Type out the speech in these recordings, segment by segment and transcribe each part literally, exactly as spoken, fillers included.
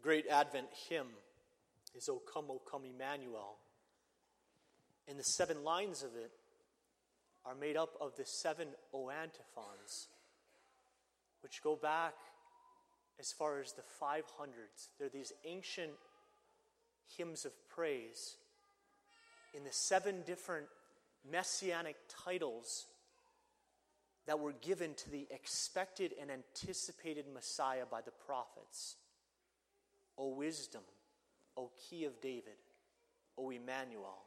great Advent hymn is O Come, O Come, Emmanuel. And the seven lines of it are made up of the seven O antiphons, which go back as far as the five hundreds. They're these ancient hymns of praise in the seven different messianic titles that were given to the expected and anticipated Messiah by the prophets. O Wisdom, O Key of David, O Emmanuel.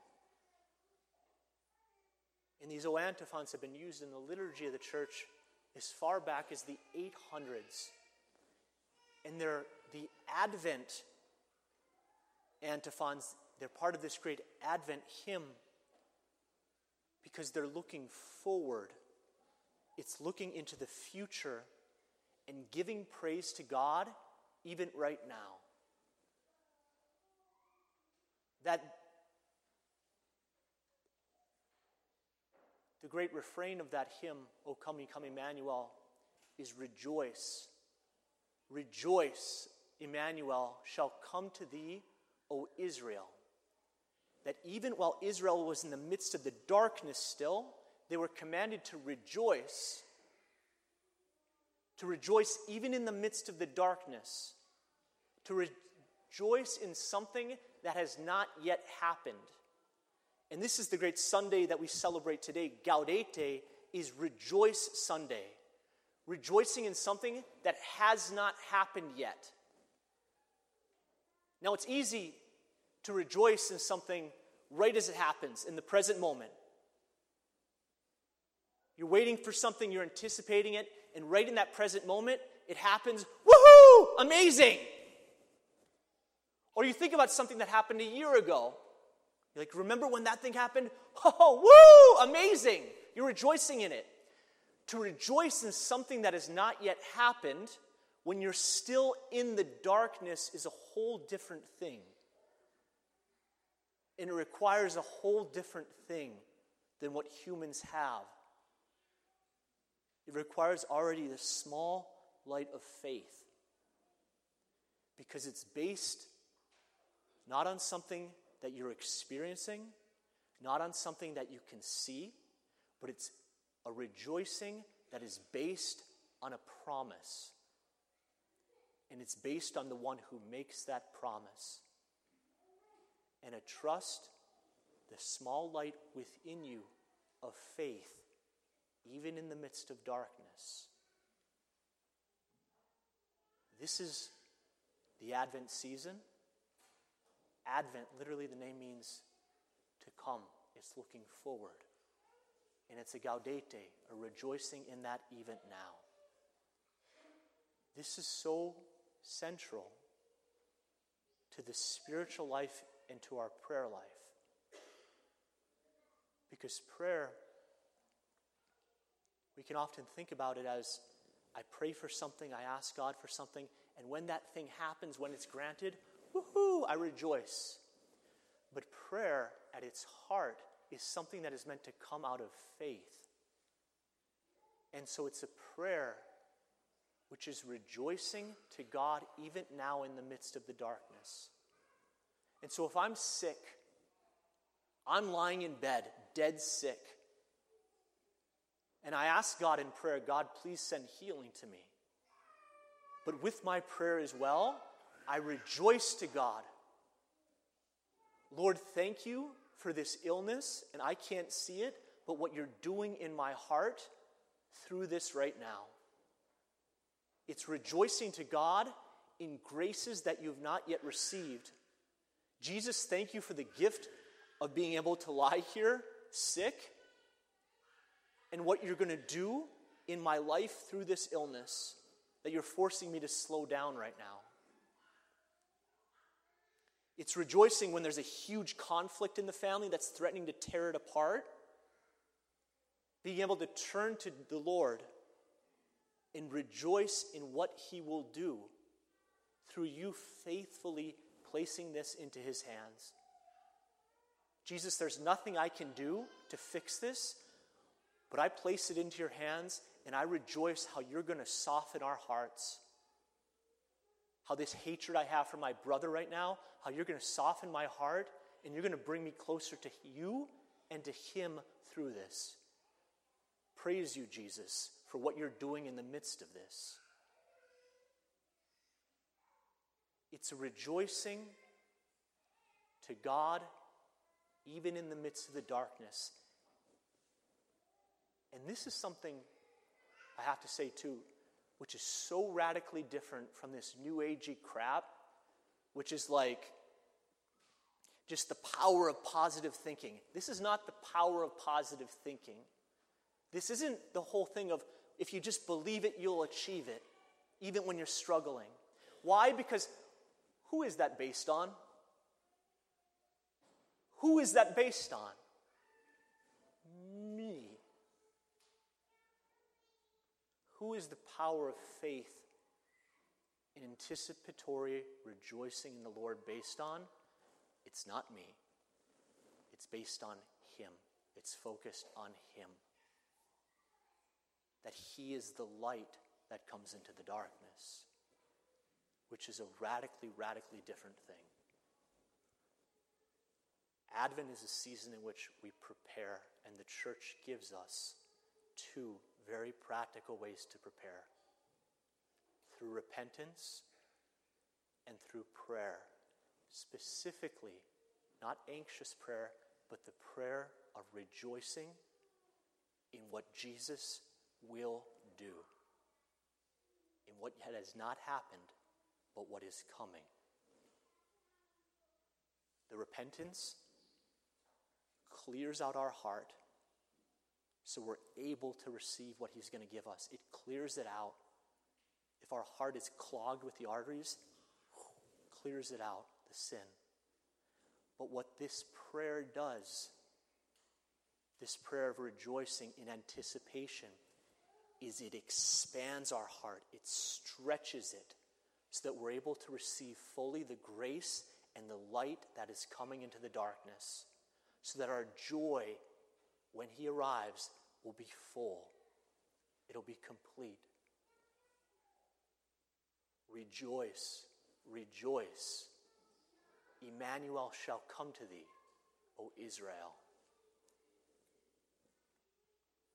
And these O antiphons have been used in the liturgy of the church as far back as the eight hundreds. And they're the Advent antiphons. They're part of this great Advent hymn because they're looking forward. It's looking into the future and giving praise to God even right now. That the great refrain of that hymn, O Come, Come, Emmanuel, is rejoice. Rejoice, Emmanuel, shall come to thee, O Israel. That even while Israel was in the midst of the darkness still, they were commanded to rejoice. To rejoice even in the midst of the darkness. To rejoice in something that has not yet happened. And this is the great Sunday that we celebrate today. Gaudete is Rejoice Sunday. Rejoicing in something that has not happened yet. Now, it's easy to rejoice in something right as it happens, in the present moment. You're waiting for something, you're anticipating it, and right in that present moment, it happens. Woohoo! Amazing! Or you think about something that happened a year ago. You're like, remember when that thing happened? Oh, woo! Amazing! You're rejoicing in it. To rejoice in something that has not yet happened when you're still in the darkness is a whole different thing. And it requires a whole different thing than what humans have. It requires already the small light of faith. Because it's based not on something that you're experiencing, not on something that you can see, but it's a rejoicing that is based on a promise. And it's based on the one who makes that promise. And a trust, the small light within you of faith, even in the midst of darkness. This is the Advent season. Advent, literally the name means to come. It's looking forward. And it's a gaudete, a rejoicing in that even now. This is so central to the spiritual life and to our prayer life. Because prayer, we can often think about it as, I pray for something, I ask God for something, and when that thing happens, when it's granted, woohoo, I rejoice. But prayer, at its heart, is something that is meant to come out of faith. And so it's a prayer which is rejoicing to God even now in the midst of the darkness. And so if I'm sick, I'm lying in bed, dead sick, and I ask God in prayer, God, please send healing to me. But with my prayer as well, I rejoice to God. Lord, thank you for this illness, and I can't see it, but what you're doing in my heart through this right now. It's rejoicing to God in graces that you've not yet received. Jesus, thank you for the gift of being able to lie here sick, and what you're going to do in my life through this illness that you're forcing me to slow down right now. It's rejoicing when there's a huge conflict in the family that's threatening to tear it apart. Being able to turn to the Lord and rejoice in what He will do through you faithfully placing this into His hands. Jesus, there's nothing I can do to fix this, but I place it into your hands and I rejoice how you're going to soften our hearts. how this hatred I have for my brother right now, how you're going to soften my heart and you're going to bring me closer to you and to him through this. Praise you, Jesus, for what you're doing in the midst of this. It's a rejoicing to God, even in the midst of the darkness. And this is something I have to say too, which is so radically different from this new agey crap, which is like just the power of positive thinking. This is not the power of positive thinking. This isn't the whole thing of if you just believe it, you'll achieve it, even when you're struggling. Why? Because who is that based on? Who is that based on? Me. Who is the power of faith in anticipatory rejoicing in the Lord based on? It's not me. It's based on him. It's focused on him. That he is the light that comes into the darkness, which is a radically, radically different thing. Advent is a season in which we prepare, and the church gives us two very practical ways to prepare. Through repentance and through prayer. Specifically, not anxious prayer, but the prayer of rejoicing in what Jesus will do. In what has not happened, but what is coming. The repentance clears out our heart so we're able to receive what he's going to give us. It clears it out. If our heart is clogged with the arteries, clears it out, the sin. But what this prayer does, this prayer of rejoicing in anticipation, is it expands our heart. It stretches it so that we're able to receive fully the grace and the light that is coming into the darkness, so that our joy, when he arrives, will be full. It'll be complete. Rejoice, rejoice. Emmanuel shall come to thee, O Israel.